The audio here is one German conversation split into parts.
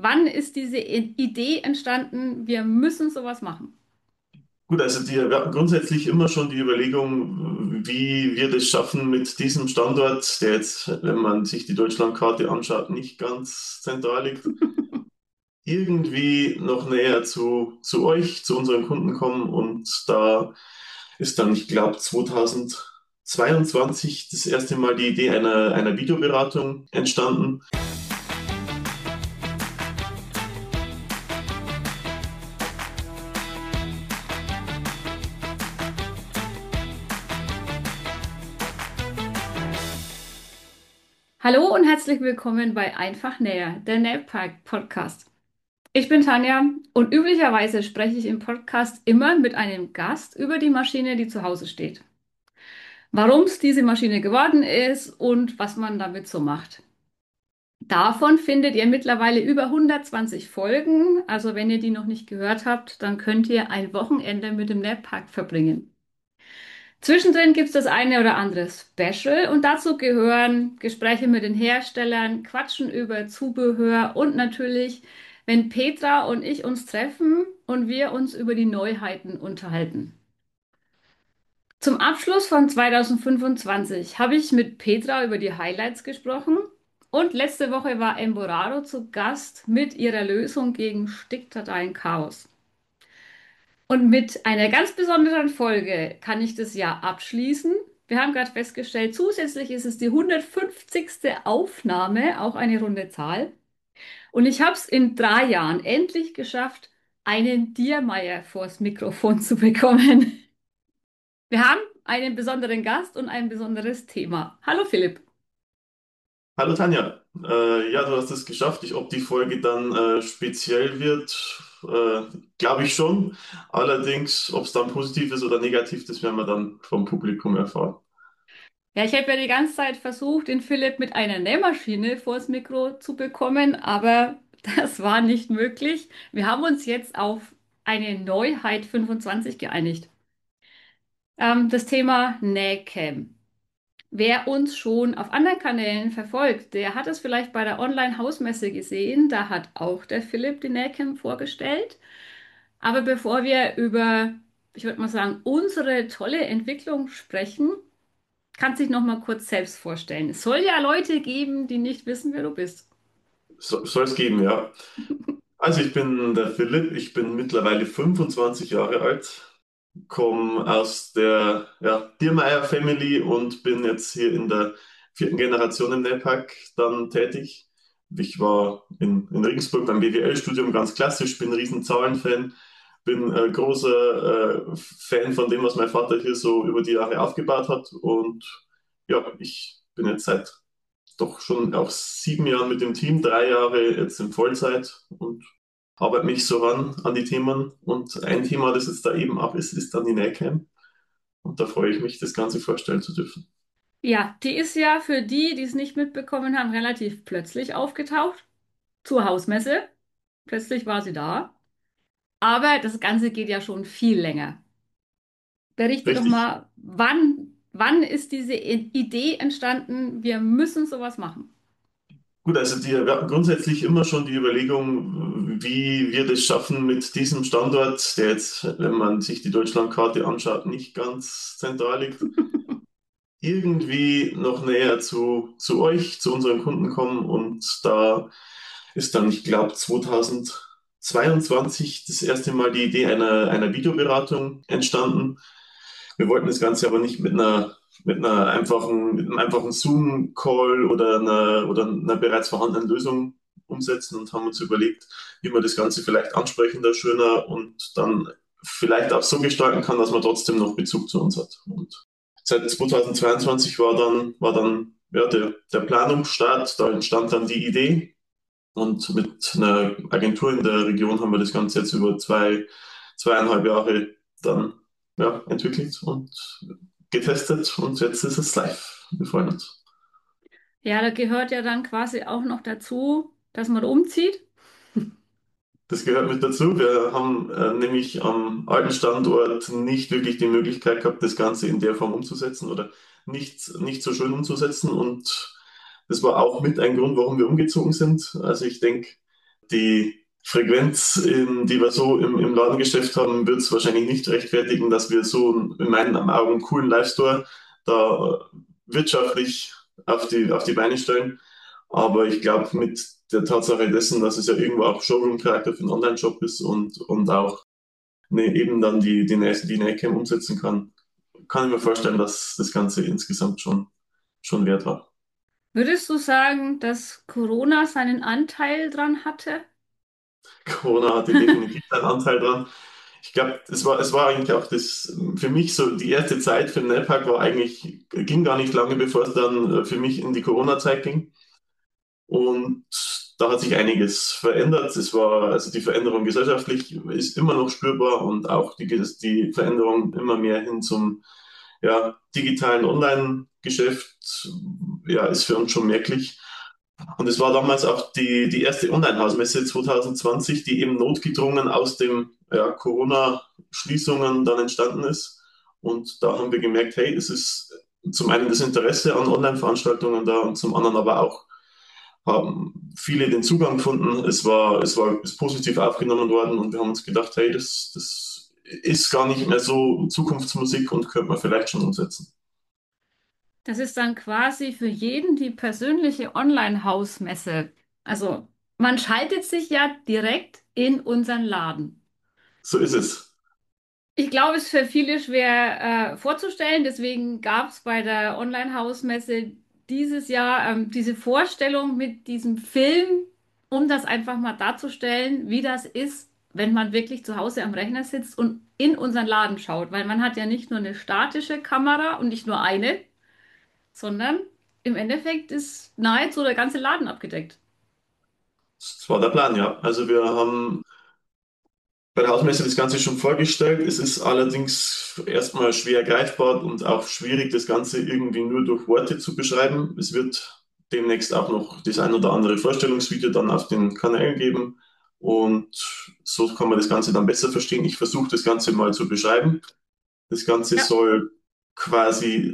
wann ist diese Idee entstanden, wir müssen sowas machen? Gut, also wir hatten grundsätzlich immer schon die Überlegung, wie wir das schaffen mit diesem Standort, der jetzt, wenn man sich die Deutschlandkarte anschaut, nicht ganz zentral liegt, irgendwie noch näher zu euch, zu unseren Kunden kommen. Und da ist dann, ich glaube, 2022 das erste Mal die Idee einer Videoberatung entstanden. Hallo und herzlich willkommen bei Einfach Näher, der Nähpark Podcast. Ich bin Tanja und üblicherweise spreche ich im Podcast immer mit einem Gast über die Maschine, die zu Hause steht. Warum es diese Maschine geworden ist und was man damit so macht. Davon findet ihr mittlerweile über 120 Folgen. Also wenn ihr die noch nicht gehört habt, dann könnt ihr ein Wochenende mit dem Nähpark verbringen. Zwischendrin gibt es das eine oder andere Special und dazu gehören Gespräche mit den Herstellern, Quatschen über Zubehör und natürlich, wenn Petra und ich uns treffen und wir uns über die Neuheiten unterhalten. Zum Abschluss von 2025 habe ich mit Petra über die Highlights gesprochen und letzte Woche war Emborado zu Gast mit ihrer Lösung gegen Stickdateien-Chaos. Und mit einer ganz besonderen Folge kann ich das Jahr abschließen. Wir haben gerade festgestellt, zusätzlich ist es die 150. Aufnahme, auch eine runde Zahl. Und ich habe es in 3 Jahren endlich geschafft, einen Diermeier vors Mikrofon zu bekommen. Wir haben einen besonderen Gast und ein besonderes Thema. Hallo Philipp. Hallo Tanja, ja, du hast es geschafft. Ob die Folge dann speziell wird, glaube ich schon. Allerdings, ob es dann positiv ist oder negativ, das werden wir dann vom Publikum erfahren. Ja, ich habe ja die ganze Zeit versucht, den Philipp mit einer Nähmaschine vors Mikro zu bekommen, aber das war nicht möglich. Wir haben uns jetzt auf eine Neuheit 25 geeinigt. Das Thema Nähcam. Wer uns schon auf anderen Kanälen verfolgt, der hat es vielleicht bei der Online-Hausmesse gesehen. Da hat auch der Philipp die Nähcam vorgestellt. Aber bevor wir über, ich würde mal sagen, unsere tolle Entwicklung sprechen, kannst dich noch mal kurz selbst vorstellen. Es soll ja Leute geben, die nicht wissen, wer du bist. Soll es geben, ja. Also ich bin der Philipp, ich bin mittlerweile 25 Jahre alt, komme aus der Diermeier Family und bin jetzt hier in der vierten Generation im NEPAC dann tätig. Ich war in Regensburg beim BWL-Studium ganz klassisch, bin ein riesen Zahlenfan, bin großer Fan von dem, was mein Vater hier so über die Jahre aufgebaut hat. Und ja, ich bin jetzt seit doch schon auch 7 Jahren mit dem Team, 3 Jahre jetzt in Vollzeit und arbeite mich so an die Themen. Und ein Thema, das jetzt da eben ab ist, ist dann die NACAM. Und da freue ich mich, das Ganze vorstellen zu dürfen. Ja, die ist ja für die, die es nicht mitbekommen haben, relativ plötzlich aufgetaucht zur Hausmesse. Plötzlich war sie da. Aber das Ganze geht ja schon viel länger. Berichte doch Richtig. mal, wann ist diese Idee entstanden, wir müssen sowas machen? Gut, also wir hatten grundsätzlich immer schon die Überlegung, wie wir das schaffen mit diesem Standort, der jetzt, wenn man sich die Deutschlandkarte anschaut, nicht ganz zentral liegt, irgendwie noch näher zu euch, zu unseren Kunden kommen. Und da ist dann, ich glaube, 2022 das erste Mal die Idee einer Videoberatung entstanden. Wir wollten das Ganze aber nicht mit einem einfachen Zoom-Call oder einer bereits vorhandenen Lösung umsetzen und haben uns überlegt, wie man das Ganze vielleicht ansprechender, schöner und dann vielleicht auch so gestalten kann, dass man trotzdem noch Bezug zu uns hat. Und seit 2022 war dann ja, der Planungsstart, da entstand dann die Idee. Und mit einer Agentur in der Region haben wir das Ganze jetzt über 2,5 Jahre dann entwickelt und getestet und jetzt ist es live. Wir freuen uns. Ja, da gehört ja dann quasi auch noch dazu, dass man umzieht. Das gehört mit dazu. Wir haben nämlich am alten Standort nicht wirklich die Möglichkeit gehabt, das Ganze in der Form umzusetzen oder nicht so schön umzusetzen. Und das war auch mit ein Grund, warum wir umgezogen sind. Also ich denke, die Frequenz, die wir so im Ladengeschäft haben, wird es wahrscheinlich nicht rechtfertigen, dass wir so in meinen Augen einen coolen Live-Store da wirtschaftlich auf die Beine stellen. Aber ich glaube, mit der Tatsache dessen, dass es ja irgendwo auch Showroom-Charakter für einen Online-Shop ist und auch eben dann die Nähcam umsetzen kann ich mir vorstellen, dass das Ganze insgesamt schon wert war. Würdest du sagen, dass Corona seinen Anteil dran hatte? Corona hatte definitiv seinen Anteil dran. Ich glaube, es war eigentlich auch für mich so, die erste Zeit für den NEPAC ging gar nicht lange, bevor es dann für mich in die Corona-Zeit ging. Und da hat sich einiges verändert. Also die Veränderung gesellschaftlich ist immer noch spürbar und auch die Veränderung immer mehr hin zum, ja, digitalen Online-Geschäft, ja, ist für uns schon merklich. Und es war damals auch die erste Online-Hausmesse 2020, die eben notgedrungen aus dem, ja, Corona-Schließungen dann entstanden ist. Und da haben wir gemerkt, hey, es ist zum einen das Interesse an Online-Veranstaltungen da und zum anderen aber auch haben viele den Zugang gefunden. Ist positiv aufgenommen worden und wir haben uns gedacht, hey, das ist gar nicht mehr so Zukunftsmusik und könnte man vielleicht schon umsetzen. Das ist dann quasi für jeden die persönliche Online-Hausmesse. Also man schaltet sich ja direkt in unseren Laden. So ist es. Ich glaube, es ist für viele schwer vorzustellen. Deswegen gab es bei der Online-Hausmesse dieses Jahr diese Vorstellung mit diesem Film, um das einfach mal darzustellen, wie das ist, wenn man wirklich zu Hause am Rechner sitzt und in unseren Laden schaut. Weil man hat ja nicht nur eine statische Kamera und nicht nur eine, sondern im Endeffekt ist nahezu der ganze Laden abgedeckt. Das war der Plan, ja. Also wir haben bei der Hausmesse das Ganze schon vorgestellt. Es ist allerdings erstmal schwer greifbar und auch schwierig, das Ganze irgendwie nur durch Worte zu beschreiben. Es wird demnächst auch noch das ein oder andere Vorstellungsvideo dann auf den Kanälen geben und so kann man das Ganze dann besser verstehen. Ich versuche das Ganze mal zu beschreiben. Das Ganze Ja. soll quasi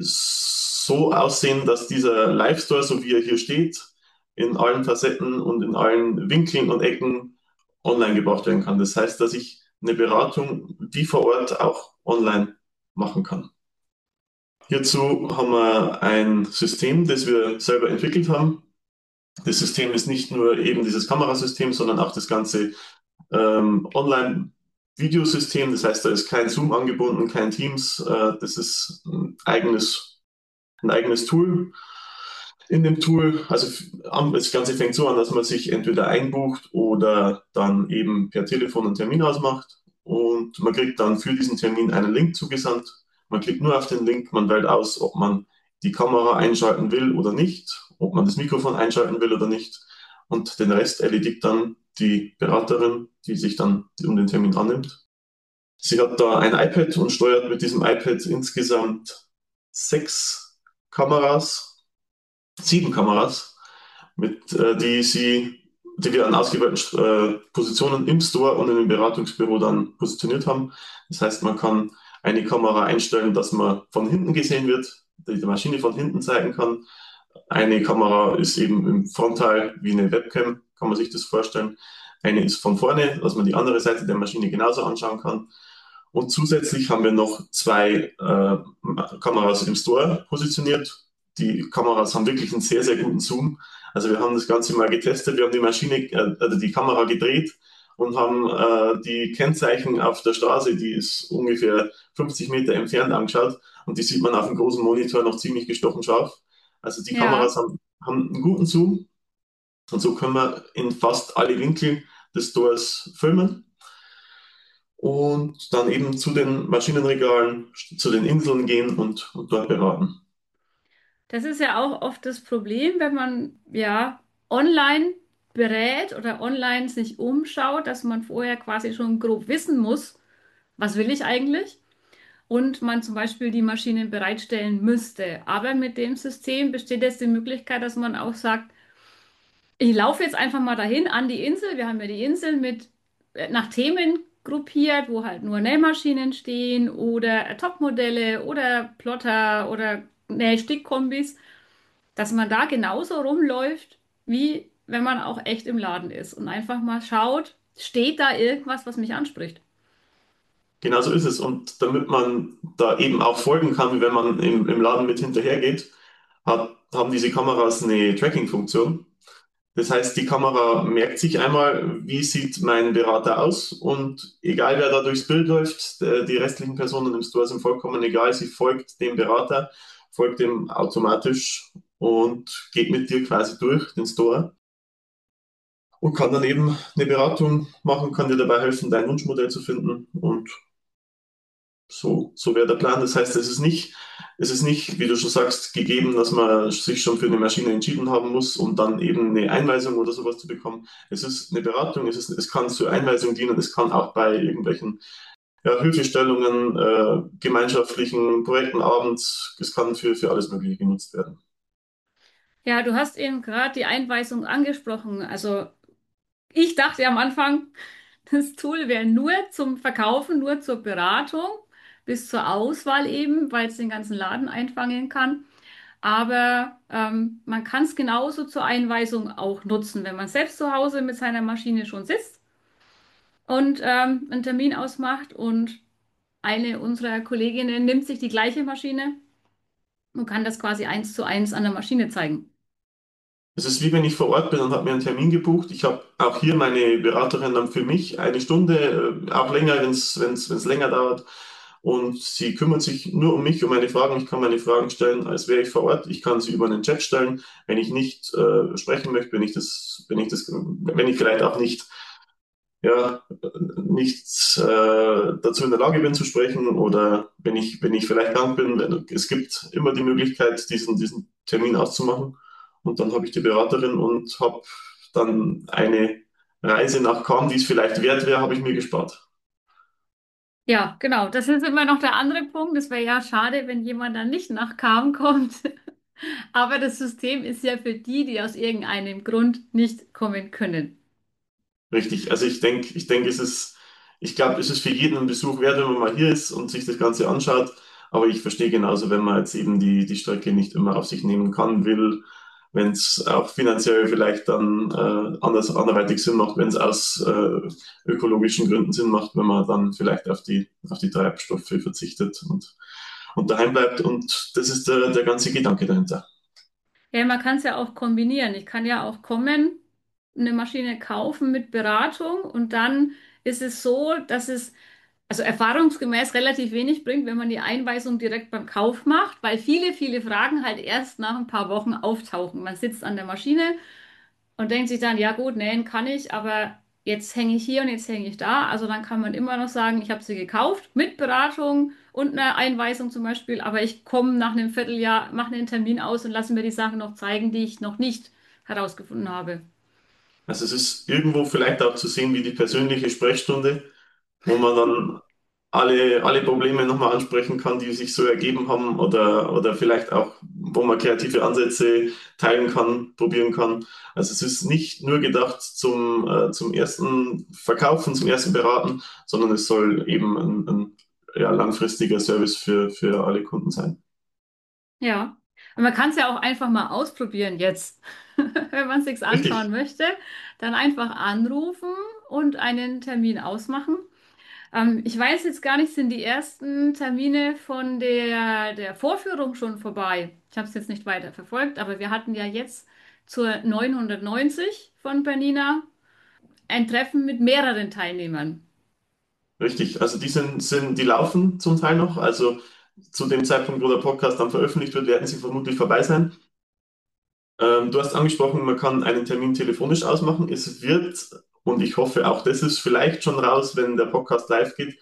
so aussehen, dass dieser Live-Store, so wie er hier steht, in allen Facetten und in allen Winkeln und Ecken online gebracht werden kann. Das heißt, dass ich eine Beratung wie vor Ort auch online machen kann. Hierzu haben wir ein System, das wir selber entwickelt haben. Das System ist nicht nur eben dieses Kamerasystem, sondern auch das ganze Online-Videosystem. Das heißt, da ist kein Zoom angebunden, kein Teams. Das ist ein eigenes Tool. In dem Tool, also das Ganze fängt so an, dass man sich entweder einbucht oder dann eben per Telefon einen Termin ausmacht und man kriegt dann für diesen Termin einen Link zugesandt. Man klickt nur auf den Link, man wählt aus, ob man die Kamera einschalten will oder nicht, ob man das Mikrofon einschalten will oder nicht und den Rest erledigt dann die Beraterin, die sich dann um den Termin annimmt. Sie hat da ein iPad und steuert mit diesem iPad insgesamt 6 Kameras, 7 Kameras, die wir an ausgewählten Positionen im Store und in dem Beratungsbüro dann positioniert haben. Das heißt, man kann eine Kamera einstellen, dass man von hinten gesehen wird, die Maschine von hinten zeigen kann. Eine Kamera ist eben im Frontteil wie eine Webcam, kann man sich das vorstellen. Eine ist von vorne, dass man die andere Seite der Maschine genauso anschauen kann. Und zusätzlich haben wir noch 2 Kameras im Store positioniert. Die Kameras haben wirklich einen sehr, sehr guten Zoom. Also wir haben das Ganze mal getestet. Wir haben also die Kamera gedreht und haben die Kennzeichen auf der Straße, die ist ungefähr 50 Meter entfernt, angeschaut. Und die sieht man auf dem großen Monitor noch ziemlich gestochen scharf. Also die Ja. Kameras haben einen guten Zoom und so können wir in fast alle Winkel des Stores filmen und dann eben zu den Maschinenregalen, zu den Inseln gehen und dort beraten. Das ist ja auch oft das Problem, wenn man ja online berät oder online sich umschaut, dass man vorher quasi schon grob wissen muss, was will ich eigentlich? Und man zum Beispiel die Maschinen bereitstellen müsste. Aber mit dem System besteht jetzt die Möglichkeit, dass man auch sagt, ich laufe jetzt einfach mal dahin an die Insel. Wir haben ja die Insel mit nach Themen gruppiert, wo halt nur Nähmaschinen stehen oder Topmodelle oder Plotter oder Nähstickkombis, dass man da genauso rumläuft wie wenn man auch echt im Laden ist und einfach mal schaut, steht da irgendwas, was mich anspricht. Genau so ist es. Und damit man da eben auch folgen kann, wenn man im Laden mit hinterhergeht, haben diese Kameras eine Tracking-Funktion. Das heißt, die Kamera merkt sich einmal, wie sieht mein Berater aus, und egal wer da durchs Bild läuft, die restlichen Personen im Store sind vollkommen egal, sie folgt dem Berater, folgt dem automatisch und geht mit dir quasi durch den Store und kann dann eben eine Beratung machen, kann dir dabei helfen, dein Wunschmodell zu finden, und so wäre der Plan. Das heißt, es ist nicht, wie du schon sagst, gegeben, dass man sich schon für eine Maschine entschieden haben muss, um dann eben eine Einweisung oder sowas zu bekommen. Es ist eine Beratung, es kann zur Einweisung dienen, es kann auch bei irgendwelchen, ja, Hilfestellungen, gemeinschaftlichen Projekten abends, es kann für alles Mögliche genutzt werden. Ja, du hast eben gerade die Einweisung angesprochen. Also ich dachte am Anfang, das Tool wäre nur zum Verkaufen, nur zur Beratung, bis zur Auswahl eben, weil es den ganzen Laden einfangen kann. Aber man kann es genauso zur Einweisung auch nutzen, wenn man selbst zu Hause mit seiner Maschine schon sitzt und einen Termin ausmacht und eine unserer Kolleginnen nimmt sich die gleiche Maschine und kann das quasi eins zu eins an der Maschine zeigen. Es ist wie wenn ich vor Ort bin und habe mir einen Termin gebucht. Ich habe auch hier meine Beraterin dann für mich eine Stunde, auch länger, wenn es länger dauert. Und sie kümmert sich nur um mich, um meine Fragen. Ich kann meine Fragen stellen, als wäre ich vor Ort. Ich kann sie über einen Chat stellen. Wenn ich nicht sprechen möchte, wenn ich vielleicht auch ja, nicht dazu in der Lage bin zu sprechen, oder wenn ich vielleicht krank bin, es gibt immer die Möglichkeit, diesen Termin auszumachen. Und dann habe ich die Beraterin und habe dann eine Reise nach Cannes, die es vielleicht wert wäre, habe ich mir gespart. Ja, genau. Das ist immer noch der andere Punkt. Es wäre ja schade, wenn jemand dann nicht nach Kam kommt. Aber das System ist ja für die, die aus irgendeinem Grund nicht kommen können. Richtig. Also ich denke, ich glaube, es ist für jeden ein Besuch wert, wenn man mal hier ist und sich das Ganze anschaut. Aber ich verstehe genauso, wenn man jetzt eben die Strecke nicht immer auf sich nehmen kann, will, wenn es auch finanziell vielleicht dann anderweitig Sinn macht, wenn es aus ökologischen Gründen Sinn macht, wenn man dann vielleicht auf die Treibstoffe verzichtet und daheim bleibt. Und das ist der ganze Gedanke dahinter. Ja, man kann es ja auch kombinieren. Ich kann ja auch kommen, eine Maschine kaufen mit Beratung und dann ist es so, dass es also erfahrungsgemäß relativ wenig bringt, wenn man die Einweisung direkt beim Kauf macht, weil viele Fragen halt erst nach ein paar Wochen auftauchen. Man sitzt an der Maschine und denkt sich dann, ja gut, nähen kann ich, aber jetzt hänge ich hier und jetzt hänge ich da. Also dann kann man immer noch sagen, ich habe sie gekauft mit Beratung und einer Einweisung zum Beispiel, aber ich komme nach einem Vierteljahr, mache einen Termin aus und lasse mir die Sachen noch zeigen, die ich noch nicht herausgefunden habe. Also es ist irgendwo vielleicht auch zu sehen wie die persönliche Sprechstunde, wo man dann alle Probleme nochmal ansprechen kann, die sich so ergeben haben, oder vielleicht auch, wo man kreative Ansätze teilen kann, probieren kann. Also es ist nicht nur gedacht zum ersten Verkaufen, zum ersten Beraten, sondern es soll eben ein ja, langfristiger Service für alle Kunden sein. Ja, und man kann es ja auch einfach mal ausprobieren jetzt. Wenn man es sich anschauen Richtig, möchte, dann einfach anrufen und einen Termin ausmachen. Ich weiß jetzt gar nicht, sind die ersten Termine von der Vorführung schon vorbei? Ich habe es jetzt nicht weiter verfolgt, aber wir hatten ja jetzt zur 990 von Bernina ein Treffen mit mehreren Teilnehmern. richtig. Also die laufen zum Teil noch. Also zu dem Zeitpunkt, wo der Podcast dann veröffentlicht wird, werden sie vermutlich vorbei sein. Du hast angesprochen, man kann einen Termin telefonisch ausmachen. Es wird, und ich hoffe, auch das ist vielleicht schon raus, wenn der Podcast live geht,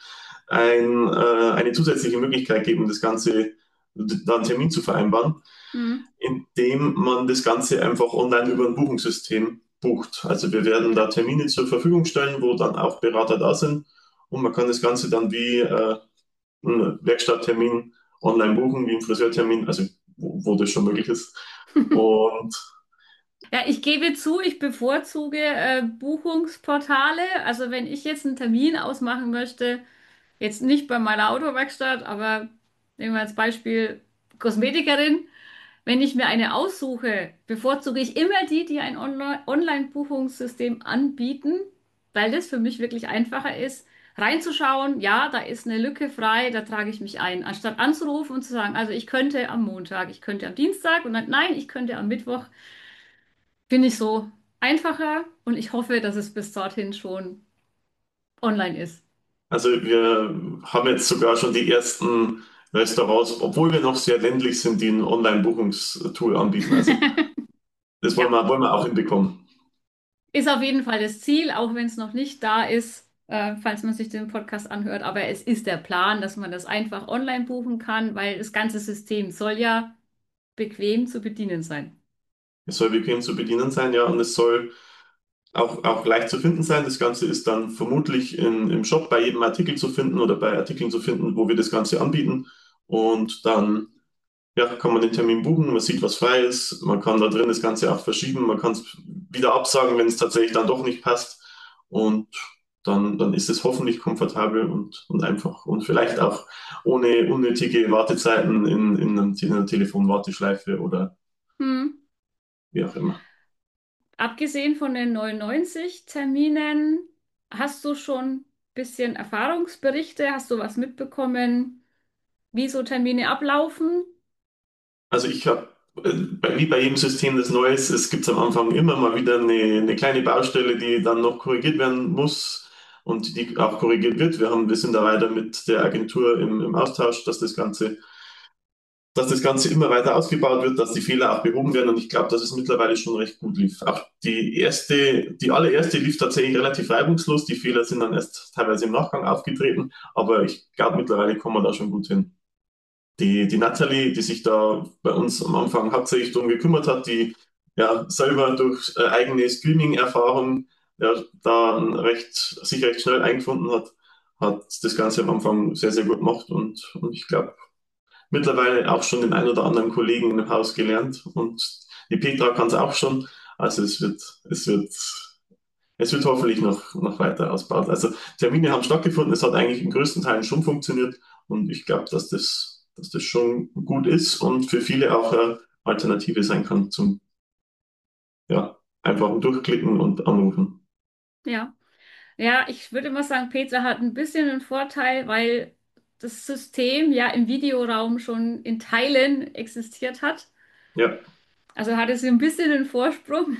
eine zusätzliche Möglichkeit geben, das Ganze dann einen Termin zu vereinbaren, Mhm. indem man das Ganze einfach online über ein Buchungssystem bucht. Also wir werden da Termine zur Verfügung stellen, wo dann auch Berater da sind, und man kann das Ganze dann wie einen Werkstatttermin online buchen, wie einen Friseurtermin, also wo das schon möglich ist. Und Ja, ich gebe zu, ich bevorzuge Buchungsportale. Also wenn ich jetzt einen Termin ausmachen möchte, jetzt nicht bei meiner Autowerkstatt, aber nehmen wir als Beispiel Kosmetikerin. Wenn ich mir eine aussuche, bevorzuge ich immer die, die ein Online-Buchungssystem anbieten, weil das für mich wirklich einfacher ist, reinzuschauen, ja, da ist eine Lücke frei, da trage ich mich ein, anstatt anzurufen und zu sagen, also ich könnte am Montag, ich könnte am Dienstag und dann, nein, ich könnte am Mittwoch, finde ich so einfacher und ich hoffe, dass es bis dorthin schon online ist. Also wir haben jetzt sogar schon die ersten Restaurants, obwohl wir noch sehr ländlich sind, die ein Online-Buchungstool anbieten. Also das Ja. wollen wir auch hinbekommen. Ist auf jeden Fall das Ziel, auch wenn es noch nicht da ist, falls man sich den Podcast anhört. Aber es ist der Plan, dass man das einfach online buchen kann, weil das ganze System soll ja bequem zu bedienen sein. Es soll bequem zu bedienen sein, ja, und es soll auch leicht zu finden sein. Das Ganze ist dann vermutlich im Shop bei jedem Artikel zu finden oder bei Artikeln zu finden, wo wir das Ganze anbieten. Und dann ja, kann man den Termin buchen, man sieht, was frei ist, man kann da drin das Ganze auch verschieben, man kann es wieder absagen, wenn es tatsächlich dann doch nicht passt. Und dann ist es hoffentlich komfortabel und einfach und vielleicht auch ohne unnötige Wartezeiten in einer Telefonwarteschleife oder Hm. wie auch immer. Abgesehen von den 99 Terminen, hast du schon ein bisschen Erfahrungsberichte? Hast du was mitbekommen, wie so Termine ablaufen? Also ich habe, wie bei jedem System des Neues, es gibt am Anfang immer mal wieder eine kleine Baustelle, die dann noch korrigiert werden muss und die auch korrigiert wird. Wir sind da weiter mit der Agentur im Austausch, dass das Ganze immer weiter ausgebaut wird, dass die Fehler auch behoben werden und ich glaube, dass es mittlerweile schon recht gut lief. Auch die allererste lief tatsächlich relativ reibungslos. Die Fehler sind dann erst teilweise im Nachgang aufgetreten, aber ich glaube, mittlerweile kommen wir da schon gut hin. Die Natalie, die sich da bei uns am Anfang hauptsächlich darum gekümmert hat, die ja selber durch eigene Streaming-Erfahrung ja, sich recht schnell eingefunden hat, hat das Ganze am Anfang sehr, sehr gut gemacht und ich glaube, mittlerweile auch schon den ein oder anderen Kollegen im Haus gelernt und die Petra kann es auch schon. Also es wird hoffentlich noch weiter ausgebaut. Also Termine haben stattgefunden, es hat eigentlich in größten Teilen schon funktioniert und ich glaube, dass das schon gut ist und für viele auch eine Alternative sein kann zum ja, einfachen Durchklicken und Anrufen. Ja. Ja, ich würde mal sagen, Petra hat ein bisschen einen Vorteil, weil das System ja im Videoraum schon in Teilen existiert hat. Ja. Also hatte sie ein bisschen einen Vorsprung,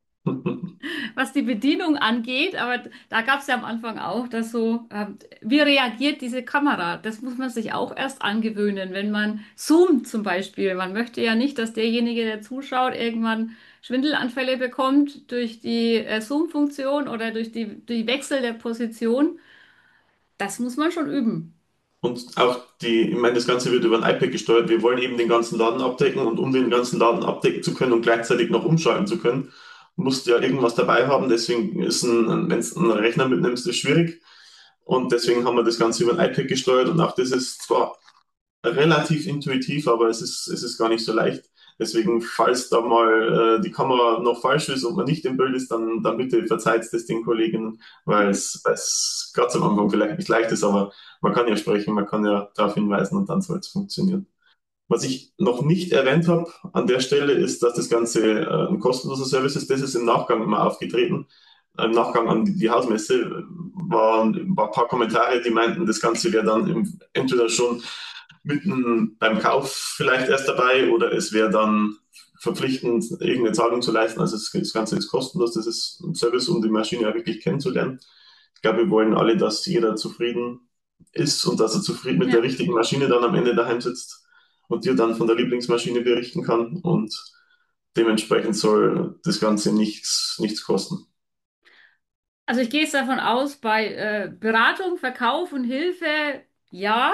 was die Bedienung angeht. Aber da gab es ja am Anfang auch, dass so, wie reagiert diese Kamera? Das muss man sich auch erst angewöhnen, wenn man zoomt zum Beispiel. Man möchte ja nicht, dass derjenige, der zuschaut, irgendwann Schwindelanfälle bekommt durch die Zoom-Funktion oder durch die Wechsel der Position. Das muss man schon üben. Und auch ich meine, das Ganze wird über ein iPad gesteuert. Wir wollen eben den ganzen Laden abdecken und um den ganzen Laden abdecken zu können und gleichzeitig noch umschalten zu können, musst du ja irgendwas dabei haben. Deswegen wenn du einen Rechner mitnimmst, ist schwierig. Und deswegen haben wir das Ganze über ein iPad gesteuert und auch das ist zwar relativ intuitiv, aber es ist gar nicht so leicht. Deswegen, falls da mal die Kamera noch falsch ist und man nicht im Bild ist, dann bitte verzeiht es den Kollegen, weil es gerade am Anfang vielleicht nicht leicht ist, aber man kann ja sprechen, man kann ja darauf hinweisen und dann soll es funktionieren. Was ich noch nicht erwähnt habe an der Stelle ist, dass das Ganze ein kostenloser Service ist. Das ist im Nachgang immer aufgetreten. Im Nachgang an die Hausmesse war ein paar Kommentare, die meinten, das Ganze wäre dann entweder schon mitten beim Kauf vielleicht erst dabei oder es wäre dann verpflichtend, irgendeine Zahlung zu leisten. Also das Ganze ist kostenlos. Das ist ein Service, um die Maschine ja wirklich kennenzulernen. Ich glaube, wir wollen alle, dass jeder zufrieden ist und dass er zufrieden mit der Ja. richtigen Maschine dann am Ende daheim sitzt und dir dann von der Lieblingsmaschine berichten kann. Und dementsprechend soll das Ganze nichts kosten. Also ich gehe jetzt davon aus, bei Beratung, Verkauf und Hilfe, ja,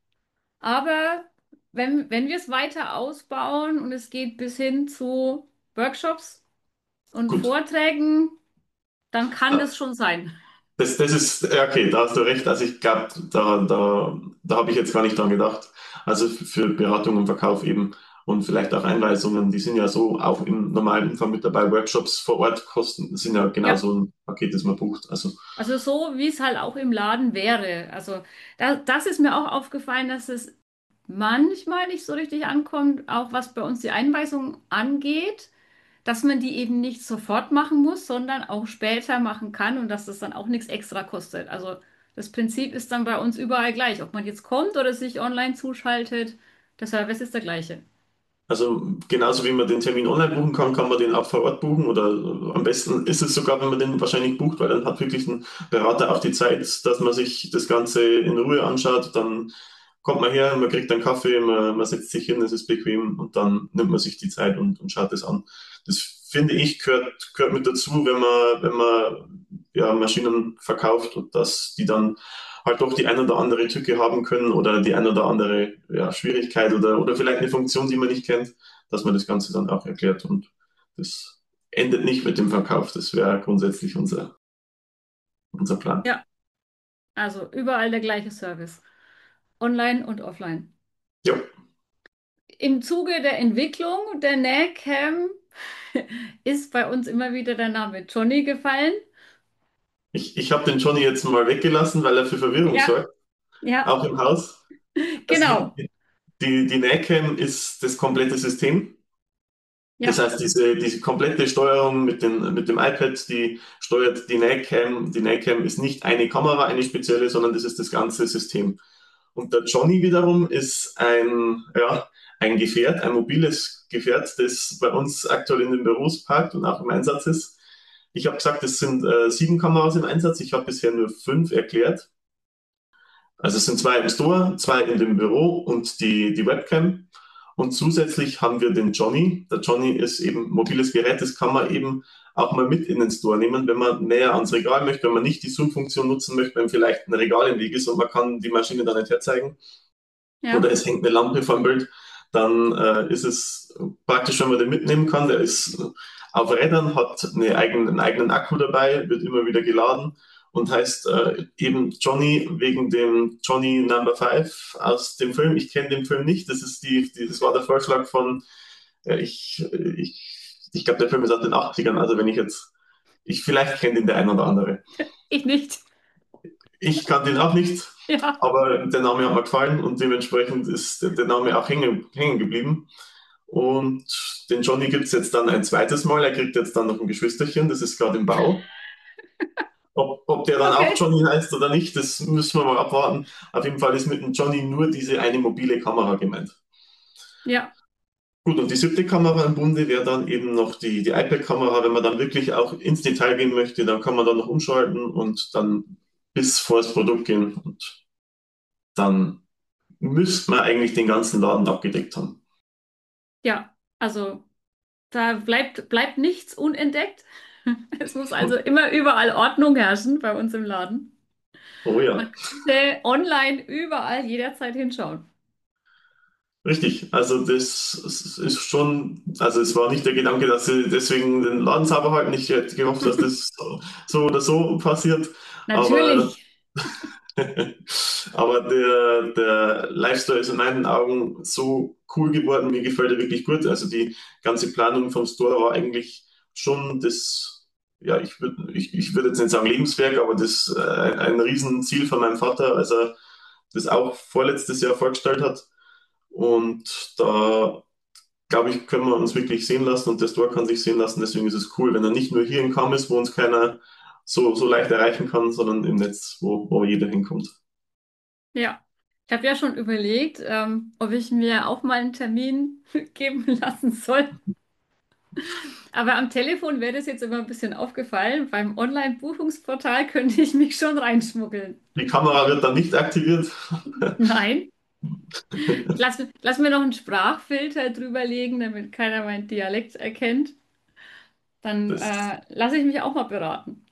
aber wenn wir es weiter ausbauen und es geht bis hin zu Workshops und Gut. Vorträgen, dann kann das schon sein. Das ist, ja, okay, da hast du recht. Also ich glaube, da habe ich jetzt gar nicht dran gedacht. Also für Beratung und Verkauf eben und vielleicht auch Einweisungen, die sind ja so auch im normalen Umfang mit dabei. Workshops vor Ort kosten, sind ja Ja, genauso ein Paket, das man bucht. Also also so wie es halt auch im Laden wäre. Also das ist mir auch aufgefallen, dass es manchmal nicht so richtig ankommt, auch was bei uns die Einweisung angeht, dass man die eben nicht sofort machen muss, sondern auch später machen kann und dass das dann auch nichts extra kostet. Also das Prinzip ist dann bei uns überall gleich, ob man jetzt kommt oder sich online zuschaltet, der Service ist der gleiche. Also genauso wie man den Termin online buchen kann, kann man den auch vor Ort buchen oder am besten ist es sogar, wenn man den wahrscheinlich bucht, weil dann hat wirklich ein Berater auch die Zeit, dass man sich das Ganze in Ruhe anschaut. Dann kommt man her, man kriegt einen Kaffee, man setzt sich hin, es ist bequem und dann nimmt man sich die Zeit und schaut es an. Das finde ich gehört mit dazu, wenn man ja, Maschinen verkauft und dass die dann halt doch die ein oder andere Tücke haben können oder die ein oder andere ja, Schwierigkeit oder vielleicht eine Funktion, die man nicht kennt, dass man das Ganze dann auch erklärt. Und das endet nicht mit dem Verkauf. Das wäre grundsätzlich unser Plan. Ja, also überall der gleiche Service, online und offline. Ja, Im Zuge der Entwicklung der NäCam ist bei uns immer wieder der Name Johnny gefallen. ich habe den Johnny jetzt mal weggelassen, weil er für Verwirrung Ja, sorgt, ja, auch im Haus. Also genau. die NACAM ist das komplette System. Das Ja, heißt, diese komplette Steuerung mit dem iPad, die steuert die NACAM. Die NACAM ist nicht eine Kamera, eine spezielle, sondern das ist das ganze System. Und der Johnny wiederum ist ja, ein Gefährt, ein mobiles Gefährt, das bei uns aktuell in den Büros parkt und auch im Einsatz ist. Ich habe gesagt, es sind 7 Kameras im Einsatz. Ich habe bisher nur 5 erklärt. Also es sind 2 im Store, 2 in dem Büro und die Webcam. Und zusätzlich haben wir den Johnny. Der Johnny ist eben ein mobiles Gerät, das kann man eben auch mal mit in den Store nehmen, wenn man näher ans Regal möchte, wenn man nicht die Zoom-Funktion nutzen möchte, wenn vielleicht ein Regal im Weg ist und man kann die Maschine da nicht herzeigen oder ja. es hängt eine Lampe vor dem Bild, dann ist es praktisch, wenn man den mitnehmen kann. Der ist auf Rädern, hat einen eigenen Akku dabei, wird immer wieder geladen und heißt eben Johnny wegen dem Johnny Number Five aus dem Film. Ich kenne den Film nicht, das war der Vorschlag von, ja, ich glaube, der Film ist aus den 80ern, also wenn vielleicht kennt ihn der ein oder andere. Ich nicht. Ich kannte ihn auch nicht, Ja. aber der Name hat mir gefallen und dementsprechend ist der Name auch hängen geblieben. Und den Johnny gibt es jetzt dann ein zweites Mal. Er kriegt jetzt dann noch ein Geschwisterchen, das ist gerade im Bau. Ob der dann auch Okay. Johnny heißt oder nicht, das müssen wir mal abwarten. Auf jeden Fall ist mit dem Johnny nur diese eine mobile Kamera gemeint. Ja, Gut, und die 7. Kamera im Bunde wäre dann eben noch die iPad-Kamera. Wenn man dann wirklich auch ins Detail gehen möchte, dann kann man dann noch umschalten und dann bis vor das Produkt gehen. Und dann müsste man eigentlich den ganzen Laden abgedeckt haben. ja. Also da bleibt nichts unentdeckt. Es muss also immer überall Ordnung herrschen bei uns im Laden. Oh Man ja, könnte online überall jederzeit hinschauen. richtig. Also das ist schon, also es war nicht der Gedanke, dass sie deswegen den Laden sauber halten. Ich hätte gehofft, dass das so oder so passiert. Aber, Natürlich. aber der Live-Store ist in meinen Augen so cool geworden. Mir gefällt er wirklich gut. Also die ganze Planung vom Store war eigentlich schon ja, ich würde jetzt nicht sagen Lebenswerk, aber ein Riesenziel von meinem Vater, als er das auch vorletztes Jahr vorgestellt hat. Und da, glaube ich, können wir uns wirklich sehen lassen und der Store kann sich sehen lassen. Deswegen ist es cool, wenn er nicht nur hier in Kam ist, wo uns keiner so leicht erreichen kann, sondern im Netz, wo jeder hinkommt. Ja. Ich habe ja schon überlegt, ob ich mir auch mal einen Termin geben lassen soll. Aber am Telefon wäre das jetzt immer ein bisschen aufgefallen. Beim Online-Buchungsportal könnte ich mich schon reinschmuggeln. Die Kamera wird dann nicht aktiviert. Nein. Lass mir noch einen Sprachfilter drüber legen, damit keiner meinen Dialekt erkennt. Dann Das, lasse ich mich auch mal beraten.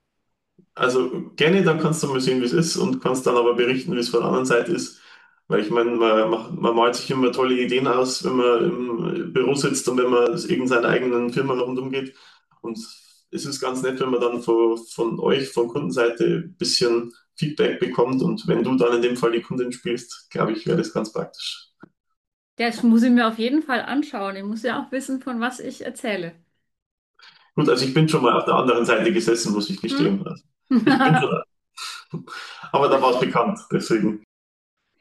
also gerne, dann kannst du mal sehen, wie es ist und kannst dann aber berichten, wie es von der anderen Seite ist. Weil ich meine, man malt sich immer tolle Ideen aus, wenn man im Büro sitzt und wenn man irgendeiner eigenen Firma rundum geht. Und es ist ganz nett, wenn man dann von euch, von Kundenseite, ein bisschen Feedback bekommt. Und wenn du dann in dem Fall die Kundin spielst, glaube ich, wäre das ganz praktisch. Das muss ich mir auf jeden Fall anschauen. Ich muss ja auch wissen, von was ich erzähle. Gut, also ich bin schon mal auf der anderen Seite gesessen, muss ich Hm? gestehen. Also ich bin schon da. Aber da war es bekannt, deswegen.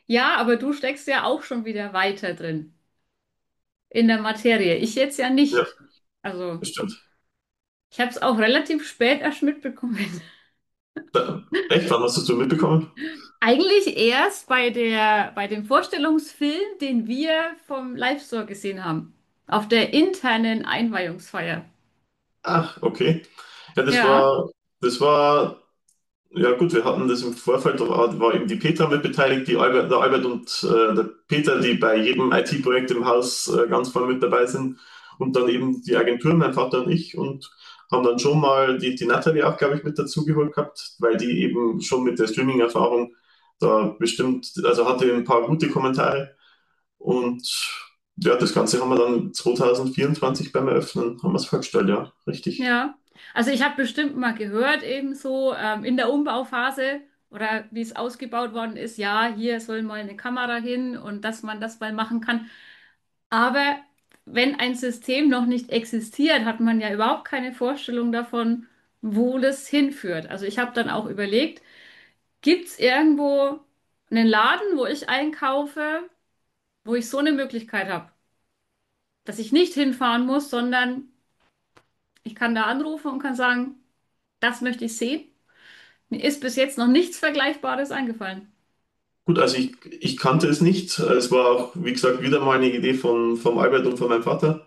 Ja, aber du steckst ja auch schon wieder weiter drin in der Materie. Ich jetzt ja Ja, nicht. Also, das stimmt. ich habe es auch relativ spät erst mitbekommen. Echt, wann hast du es so mitbekommen? Eigentlich erst bei dem Vorstellungsfilm, den wir vom Live Store gesehen haben. Auf der internen Einweihungsfeier. Ach, okay. Ja, Ja, das war Ja gut, wir hatten das im Vorfeld, da war eben die Petra mit beteiligt, der Albert und der Peter, die bei jedem IT-Projekt im Haus ganz vorne mit dabei sind. Und dann eben die Agentur, mein Vater und ich, und haben dann schon mal die Natalie auch, glaube ich, mit dazugeholt gehabt, weil die eben schon mit der Streaming-Erfahrung da bestimmt, also hatte ein paar gute Kommentare. Und ja, das Ganze haben wir dann 2024 beim Eröffnen, haben wir es vorgestellt, ja, richtig. ja. Also ich habe bestimmt mal gehört, eben so in der Umbauphase oder wie es ausgebaut worden ist, ja, hier soll mal eine Kamera hin und dass man das mal machen kann. Aber wenn ein System noch nicht existiert, hat man ja überhaupt keine Vorstellung davon, wo das hinführt. Also ich habe dann auch überlegt, gibt es irgendwo einen Laden, wo ich einkaufe, wo ich so eine Möglichkeit habe, dass ich nicht hinfahren muss, sondern ich kann da anrufen und kann sagen, das möchte ich sehen. Mir ist bis jetzt noch nichts Vergleichbares eingefallen. Gut, also ich kannte es nicht. Es war auch, wie gesagt, wieder mal eine Idee vom Albert und von meinem Vater,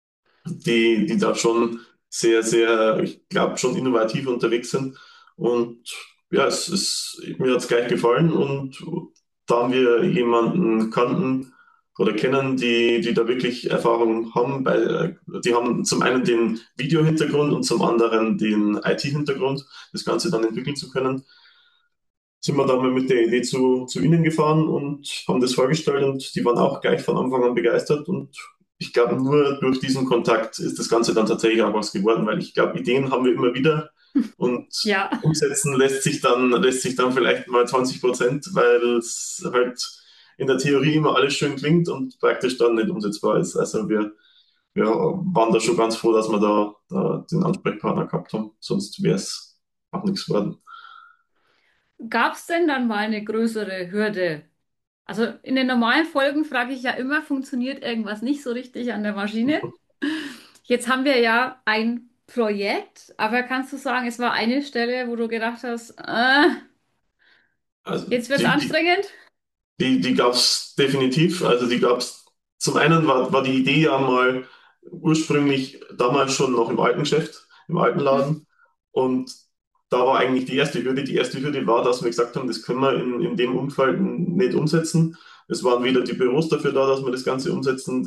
die da schon sehr, ich glaube, schon innovativ unterwegs sind. Und ja, mir hat es gleich gefallen. Und da haben wir jemanden kannten oder kennen, die da wirklich Erfahrung haben, weil die haben zum einen den Video-Hintergrund und zum anderen den IT-Hintergrund, das Ganze dann entwickeln zu können, sind wir dann mal mit der Idee zu ihnen gefahren und haben das vorgestellt und die waren auch gleich von Anfang an begeistert und ich glaube, nur durch diesen Kontakt ist das Ganze dann tatsächlich auch was geworden, weil ich glaube, Ideen haben wir immer wieder und Ja, umsetzen lässt sich dann vielleicht mal 20%, weil es halt in der Theorie immer alles schön klingt und praktisch dann nicht umsetzbar ist. Also wir waren da schon ganz froh, dass wir da den Ansprechpartner gehabt haben, sonst wäre es auch nichts geworden. gab es denn dann mal eine größere Hürde? Also in den normalen Folgen frage ich ja immer, funktioniert irgendwas nicht so richtig an der Maschine? Jetzt haben wir ja ein Projekt, aber kannst du sagen, es war eine Stelle, wo du gedacht hast, Also jetzt wird's anstrengend? die gab es definitiv. Also die gab es, zum einen war die Idee ja mal ursprünglich damals schon noch im alten Geschäft, im alten Hm, Laden. Und da war eigentlich die erste Hürde. Die erste Hürde war, dass wir gesagt haben, das können wir in dem Umfeld nicht umsetzen. Es waren weder die Büros dafür da, dass wir das Ganze umsetzen.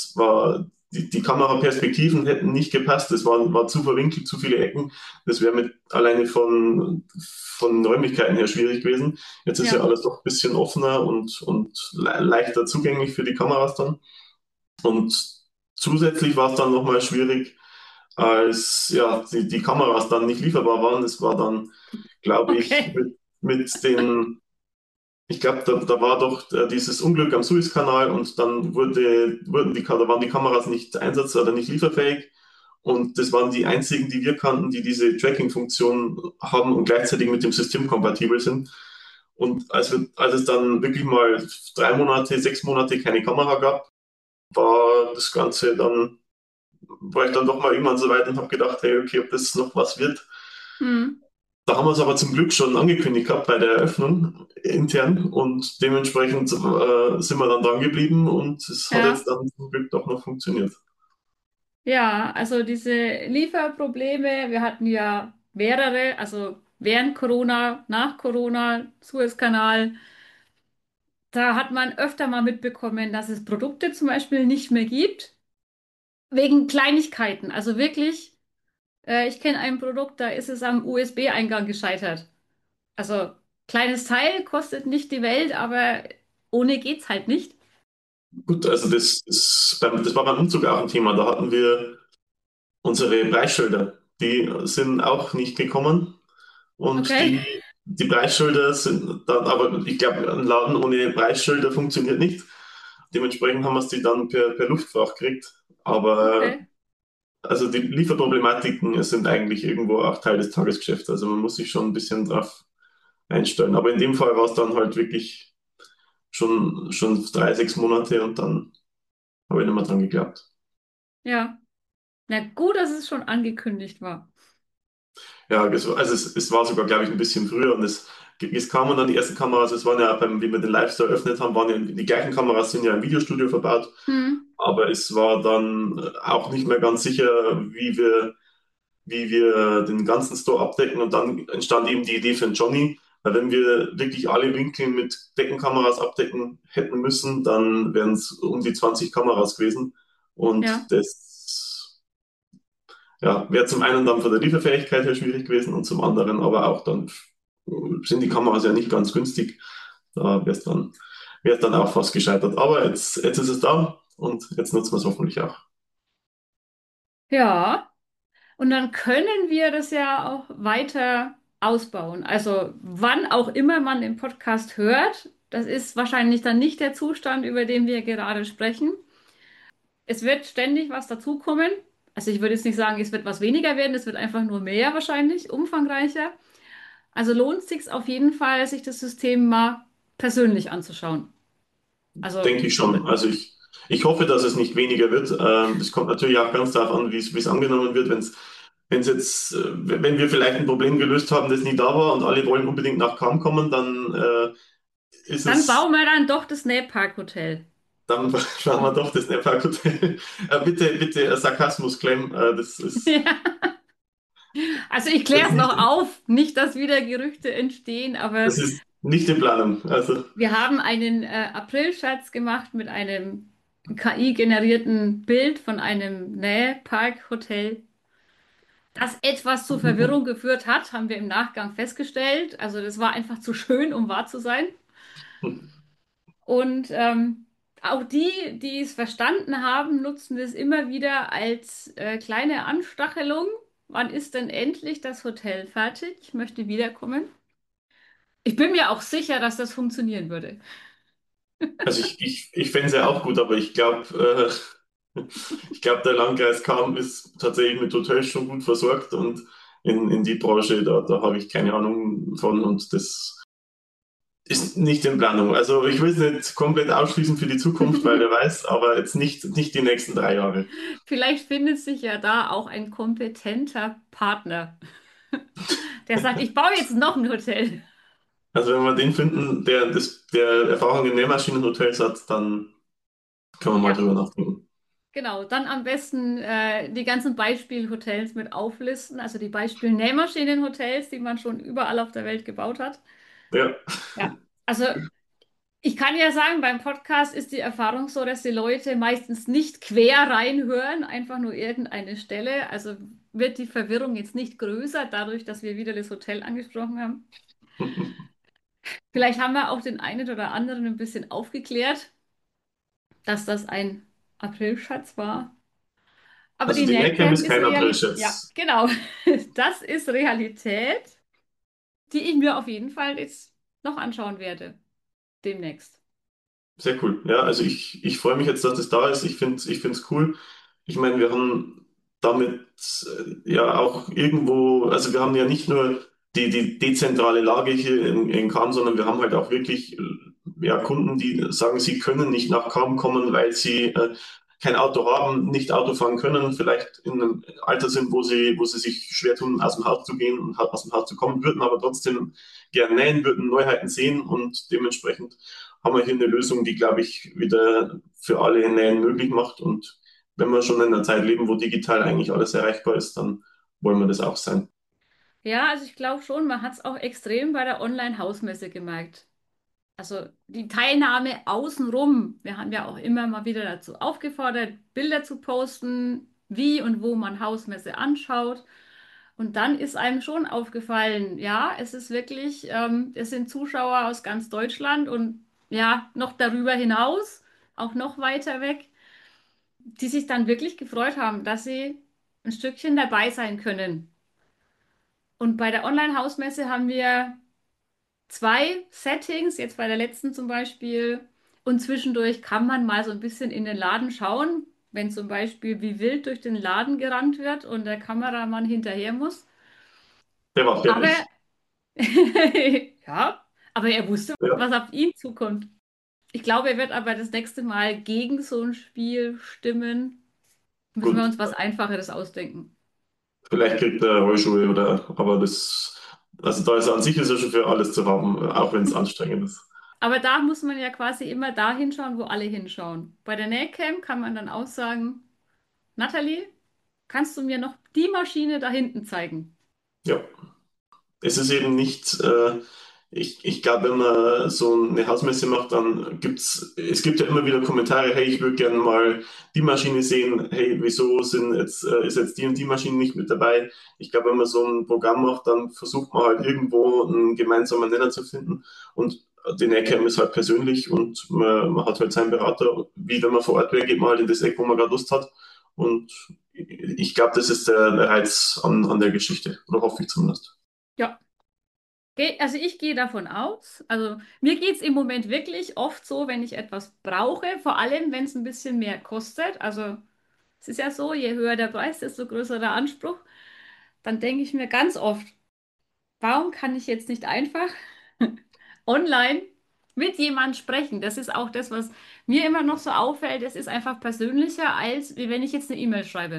Die Kameraperspektiven hätten nicht gepasst. War zu verwinkelt, zu viele Ecken. Das wäre mit alleine von Räumlichkeiten her schwierig gewesen. Jetzt ist ja ja, alles doch ein bisschen offener und leichter zugänglich für die Kameras dann. Und zusätzlich war es dann nochmal schwierig, als ja, die Kameras dann nicht lieferbar waren. Es war dann, glaube ich, okay. mit den, ich glaube, da war doch dieses Unglück am Suezkanal und dann da waren die Kameras nicht einsatz- oder nicht lieferfähig. Und das waren die einzigen, die wir kannten, die diese Tracking-Funktion haben und gleichzeitig mit dem System kompatibel sind. Und als es dann wirklich mal 3 Monate, 6 Monate keine Kamera gab, war das Ganze dann, war ich dann doch mal irgendwann so weit und habe gedacht, hey, okay, ob das noch was wird. Hm, Da haben wir es aber zum Glück schon angekündigt gehabt bei der Eröffnung intern und dementsprechend sind wir dann dran geblieben und es hat ja. jetzt dann zum Glück doch noch funktioniert. Ja, also diese Lieferprobleme, wir hatten ja mehrere, also während Corona, nach Corona, Suezkanal, da hat man öfter mal mitbekommen, dass es Produkte zum Beispiel nicht mehr gibt, wegen Kleinigkeiten. Also wirklich, ich kenne ein Produkt, da ist es am USB-Eingang gescheitert. Also kleines Teil kostet nicht die Welt, aber ohne geht's halt nicht. Gut, also das war beim Umzug auch ein Thema. Da hatten wir unsere Preisschilder. Die sind auch nicht gekommen. Und Okay, die Preisschilder sind dann, aber ich glaube, ein Laden ohne Preisschilder funktioniert nicht. Dementsprechend haben wir sie dann per Luftfracht gekriegt. Aber okay. also die Lieferproblematiken sind eigentlich irgendwo auch Teil des Tagesgeschäfts. Also man muss sich schon ein bisschen drauf einstellen. Aber in dem Fall war es dann halt wirklich schon 3, 6 Monate und dann habe ich nicht mehr dran geglaubt. Ja. Na gut, dass es schon angekündigt war. Ja, es war sogar, glaube ich, ein bisschen früher und es kamen dann die ersten Kameras, es waren ja, wie wir den Livestore eröffnet haben, waren ja die gleichen Kameras, sind ja im Videostudio verbaut, Hm. aber es war dann auch nicht mehr ganz sicher, wie wir den ganzen Store abdecken und dann entstand eben die Idee für den Johnny, weil wenn wir wirklich alle Winkel mit Deckenkameras abdecken hätten müssen, dann wären es um die 20 Kameras gewesen Ja. und das ja, wäre zum einen dann von der Lieferfähigkeit her schwierig gewesen und zum anderen aber auch dann sind die Kameras ja nicht ganz günstig. Da wäre es dann auch fast gescheitert. Aber jetzt ist es da und jetzt nutzen wir es hoffentlich auch. Ja. Und dann können wir das ja auch weiter ausbauen. Also wann auch immer man den Podcast hört, das ist wahrscheinlich dann nicht der Zustand, über den wir gerade sprechen. Es wird ständig was dazukommen. Also ich würde jetzt nicht sagen, es wird was weniger werden, es wird einfach nur mehr wahrscheinlich, umfangreicher. Also lohnt es sich auf jeden Fall, sich das System mal persönlich anzuschauen. Also Denke ich schon. Ich hoffe, dass es nicht weniger wird. Das kommt natürlich auch ganz darauf an, wie es angenommen wird. Wenn wir vielleicht ein Problem gelöst haben, das nie da war und alle wollen unbedingt nach Cannes kommen, ist dann es, bauen wir dann doch das Napark Hotel. dann schauen wir doch das Nepal Hotel. Bitte, Sarkasmus-Claim. Ja. Also ich kläre Das es noch nicht, auf, nicht, dass wieder Gerüchte entstehen, aber das ist nicht in Planung. Also, wir haben einen Aprilscherz gemacht mit einem KI-generierten Bild von einem Nähepark-Hotel, das etwas zur Verwirrung geführt hat, haben wir im Nachgang festgestellt. Also das war einfach zu schön, um wahr zu sein. Und auch die, die es verstanden haben, nutzen es immer wieder als kleine Anstachelung. Wann ist denn endlich das Hotel fertig? Ich möchte wiederkommen. Ich bin mir auch sicher, dass das funktionieren würde. ich fände es ja auch gut, aber ich glaube, der Landkreis Cham ist tatsächlich mit Hotels schon gut versorgt und in die Branche, da habe ich keine Ahnung von und das ist nicht in Planung. Also ich will es nicht komplett ausschließen für die Zukunft, weil wer weiß, aber jetzt nicht die nächsten 3 Jahre. Vielleicht findet sich ja da auch ein kompetenter Partner, der sagt, ich baue jetzt noch ein Hotel. Also wenn wir den finden, der Erfahrung in Nähmaschinenhotels hat, dann können wir mal Ja, drüber nachdenken. genau. Dann am besten die ganzen Beispielhotels mit auflisten, also die Beispiel-Nähmaschinen-Hotels, die man schon überall auf der Welt gebaut hat. Ja, Ja, also ich kann ja sagen, beim Podcast ist die Erfahrung so, dass die Leute meistens nicht quer reinhören, einfach nur irgendeine Stelle. Also wird die Verwirrung jetzt nicht größer, dadurch, dass wir wieder das Hotel angesprochen haben. Vielleicht haben wir auch den einen oder anderen ein bisschen aufgeklärt, dass das ein Aprilscherz war. Aber also die die NACAM NACAM ist ist kein Realität. Ja, Aprilscherz. genau. Das ist Realität, die ich mir auf jeden Fall jetzt noch anschauen werde. Demnächst. Sehr cool. Ja, also ich freue mich jetzt, dass das da ist. Ich finde es cool. Ich meine, wir haben damit ja auch irgendwo, also wir haben ja nicht nur die dezentrale Lage hier in Cham, sondern wir haben halt auch wirklich ja, Kunden, die sagen, sie können nicht nach Cham kommen, weil sie kein Auto haben, nicht Auto fahren können, vielleicht in einem Alter sind, wo sie sich schwer tun, aus dem Haus zu gehen und aus dem Haus zu kommen, würden aber trotzdem gerne nähen, würden Neuheiten sehen und dementsprechend haben wir hier eine Lösung, die, glaube ich, wieder für alle Nähen möglich macht. Und wenn wir schon in einer Zeit leben, wo digital eigentlich alles erreichbar ist, dann wollen wir das auch sein. Ja, also ich glaube schon, man hat es auch extrem bei der Online-Hausmesse gemerkt. Also die Teilnahme außenrum. Wir haben ja auch immer mal wieder dazu aufgefordert, Bilder zu posten, wie und wo man Hausmesse anschaut. Und dann ist einem schon aufgefallen, ja, es ist wirklich, es sind Zuschauer aus ganz Deutschland und ja, noch darüber hinaus, auch noch weiter weg, die sich dann wirklich gefreut haben, dass sie ein Stückchen dabei sein können. Und bei der Online-Hausmesse haben wir zwei Settings, jetzt bei der letzten zum Beispiel. Und zwischendurch kann man mal so ein bisschen in den Laden schauen, wenn zum Beispiel wie wild durch den Laden gerannt wird und der Kameramann hinterher muss. Der war Aber fertig. ja, aber er wusste, Ja. was auf ihn zukommt. Ich glaube, er wird aber das nächste Mal gegen so ein Spiel stimmen. Müssen wir Gut, uns was Einfacheres ausdenken. vielleicht kriegt er Rollschuhe oder, aber das, also da ist an sich ist er schon für alles zu haben, auch wenn es anstrengend ist. Aber da muss man ja quasi immer da hinschauen, wo alle hinschauen. Bei der Nähcam kann man dann auch sagen, Natalie, kannst du mir noch die Maschine da hinten zeigen? Ja. Es ist eben nicht, ich glaube, wenn man so eine Hausmesse macht, dann es gibt ja immer wieder Kommentare, hey, ich würde gerne mal die Maschine sehen, hey, wieso ist jetzt die und die Maschine nicht mit dabei? Ich glaube, wenn man so ein Programm macht, dann versucht man halt irgendwo einen gemeinsamen Nenner zu finden und den Eckheim ist halt persönlich und man hat halt seinen Berater, wie wenn man vor Ort wäre, geht man halt in das Eck, wo man gerade Lust hat und ich glaube, das ist der Reiz an der Geschichte, oder hoffe ich zumindest. Ja, also ich gehe davon aus, also mir geht es im Moment wirklich oft so, wenn ich etwas brauche, vor allem wenn es ein bisschen mehr kostet. Also es ist ja so, je höher der Preis, desto größer der Anspruch. Dann denke ich mir ganz oft, warum kann ich jetzt nicht einfach online mit jemandem sprechen? Das ist auch das, was mir immer noch so auffällt. Es ist einfach persönlicher, als wie wenn ich jetzt eine E-Mail schreibe.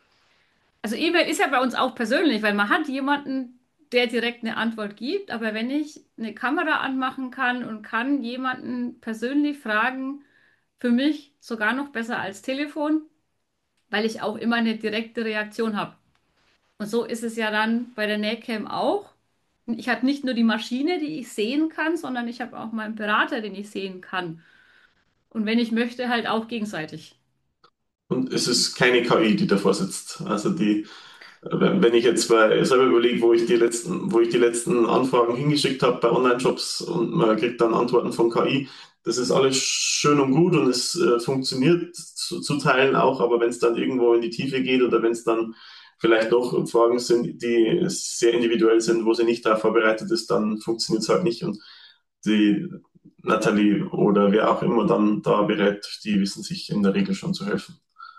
Also E-Mail ist ja bei uns auch persönlich, weil man hat jemanden, der direkt eine Antwort gibt. Aber wenn ich eine Kamera anmachen kann und kann jemanden persönlich fragen, für mich sogar noch besser als Telefon, weil ich auch immer eine direkte Reaktion habe. Und so ist es ja dann bei der Nähcam auch. Ich habe nicht nur die Maschine, die ich sehen kann, sondern ich habe auch meinen Berater, den ich sehen kann. Und wenn ich möchte, halt auch gegenseitig. Und es ist keine KI, die davor sitzt. Also wenn ich jetzt selber überlege, wo ich die letzten Anfragen hingeschickt habe bei Online-Shops und man kriegt dann Antworten von KI, das ist alles schön und gut und es funktioniert zu Teilen auch, aber wenn es dann irgendwo in die Tiefe geht oder wenn es dann vielleicht doch Fragen sind, die sehr individuell sind, wo sie nicht darauf vorbereitet ist, dann funktioniert es halt nicht. Und die Natalie oder wer auch immer dann da berät, die wissen sich in der Regel schon zu helfen.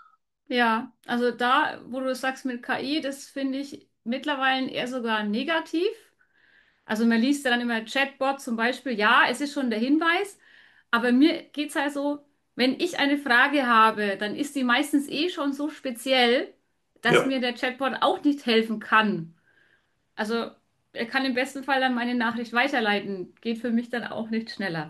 Ja, also da, wo du sagst mit KI, das finde ich mittlerweile eher sogar negativ. Also man liest ja dann immer Chatbot zum Beispiel, ja, es ist schon der Hinweis, aber mir geht es halt so, wenn ich eine Frage habe, dann ist die meistens eh schon so speziell, dass Ja. mir der Chatbot auch nicht helfen kann. Also er kann im besten Fall dann meine Nachricht weiterleiten, geht für mich dann auch nicht schneller.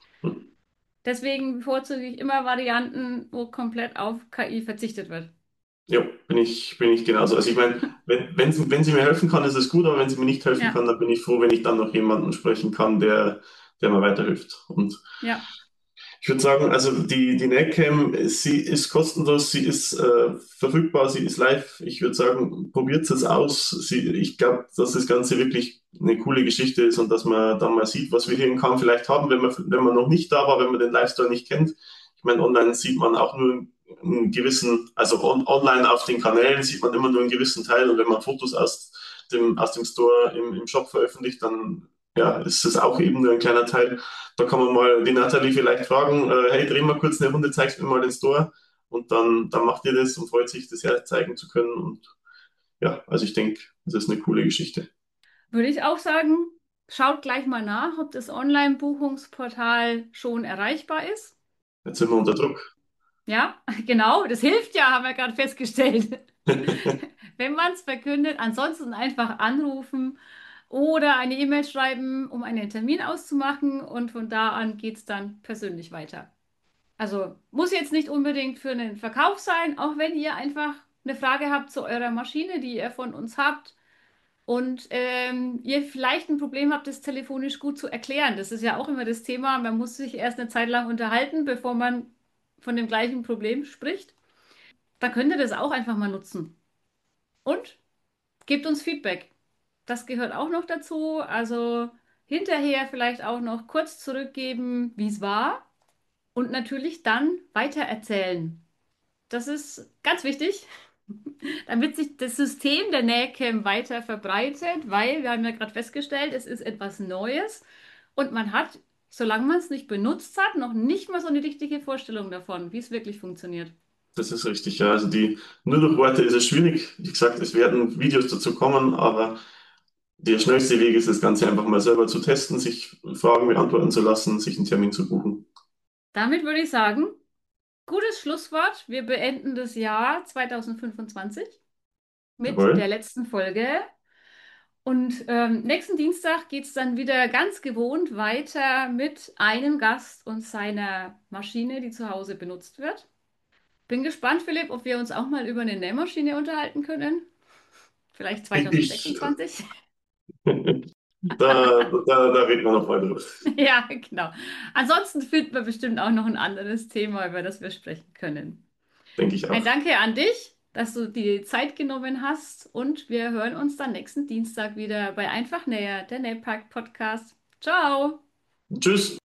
Deswegen bevorzuge ich immer Varianten, wo komplett auf KI verzichtet wird. Ja, bin ich genauso. Also ich meine, wenn sie mir helfen kann, ist es gut, aber wenn sie mir nicht helfen Ja, kann, dann bin ich froh, wenn ich dann noch jemanden sprechen kann, der mir weiterhilft. Und ja. ich würde sagen, also die Netcam, sie ist kostenlos, sie ist verfügbar, sie ist live. Ich würde sagen, probiert es aus. Ich glaube, dass das Ganze wirklich eine coole Geschichte ist und dass man dann mal sieht, was wir hier in Cannes vielleicht haben, wenn man noch nicht da war, wenn man den Lifestyle nicht kennt. Ich meine, online sieht man auch nur einen gewissen, also online auf den Kanälen sieht man immer nur einen gewissen Teil und wenn man Fotos aus dem Store im Shop veröffentlicht, dann ja, ist es auch eben nur ein kleiner Teil. Da kann man mal die Natalie vielleicht fragen, hey, dreh mal kurz eine Runde, zeigst mir mal den Store und dann macht ihr das und freut sich, das herzeigen zu können. Und ja, also ich denke, das ist eine coole Geschichte. Würde ich auch sagen, schaut gleich mal nach, ob das Online-Buchungsportal schon erreichbar ist. Jetzt sind wir unter Druck. Ja, genau, das hilft ja, haben wir gerade festgestellt. Wenn man es verkündet, ansonsten einfach anrufen oder eine E-Mail schreiben, um einen Termin auszumachen und von da an geht es dann persönlich weiter. Also muss jetzt nicht unbedingt für einen Verkauf sein, auch wenn ihr einfach eine Frage habt zu eurer Maschine, die ihr von uns habt und ihr vielleicht ein Problem habt, das telefonisch gut zu erklären. Das ist ja auch immer das Thema. Man muss sich erst eine Zeit lang unterhalten, bevor man von dem gleichen Problem spricht. Dann könnt ihr das auch einfach mal nutzen. Und gebt uns Feedback. Das gehört auch noch dazu. Also hinterher vielleicht auch noch kurz zurückgeben, wie es war und natürlich dann weitererzählen. Das ist ganz wichtig, damit sich das System der Nähcam weiter verbreitet, weil wir haben ja gerade festgestellt, es ist etwas Neues und man hat, solange man es nicht benutzt hat, noch nicht mal so eine richtige Vorstellung davon, wie es wirklich funktioniert. Das ist richtig, ja. Nur durch Worte ist es schwierig. Wie gesagt, es werden Videos dazu kommen, aber der schnellste Weg ist, das Ganze einfach mal selber zu testen, sich Fragen beantworten zu lassen, sich einen Termin zu buchen. Damit würde ich sagen, gutes Schlusswort. Wir beenden das Jahr 2025 mit der Jawohl. letzten Folge. Und nächsten Dienstag geht es dann wieder ganz gewohnt weiter mit einem Gast und seiner Maschine, die zu Hause benutzt wird. Bin gespannt, Philipp, ob wir uns auch mal über eine Nähmaschine unterhalten können. Vielleicht Ich, 2026. da reden wir noch weiter. Ja, genau. Ansonsten finden wir bestimmt auch noch ein anderes Thema, über das wir sprechen können. Denke ich Ein auch. Danke an dich, dass du dir die Zeit genommen hast und wir hören uns dann nächsten Dienstag wieder bei Einfach Näher, der Nähpark Podcast. Ciao! Tschüss.